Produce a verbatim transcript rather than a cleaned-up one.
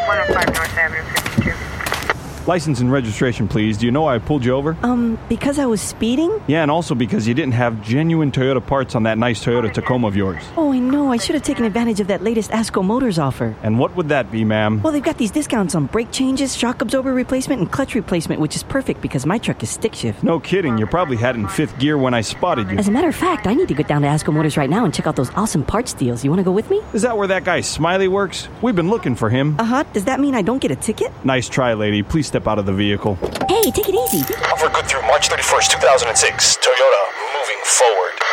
one oh five North Avenue, fifty-two. License and registration, please. Do you know why I pulled you over? Um, because I was speeding? Yeah, and also because you didn't have genuine Toyota parts on that nice Toyota Tacoma of yours. Oh, I know. I should have taken advantage of that latest ASCO Motors offer. And what would that be, ma'am? Well, they've got these discounts on brake changes, shock absorber replacement, and clutch replacement, which is perfect because my truck is stick shift. No kidding. You probably had it in fifth gear when I spotted you. As a matter of fact, I need to get down to ASCO Motors right now and check out those awesome parts deals. You want to go with me? Is that where that guy Smiley works? We've been looking for him. Uh-huh. Does that mean I don't get a ticket? Nice try, lady. Please step out of the vehicle. Hey, take it easy. Offer good through March thirty-first, two thousand six. Toyota, moving forward.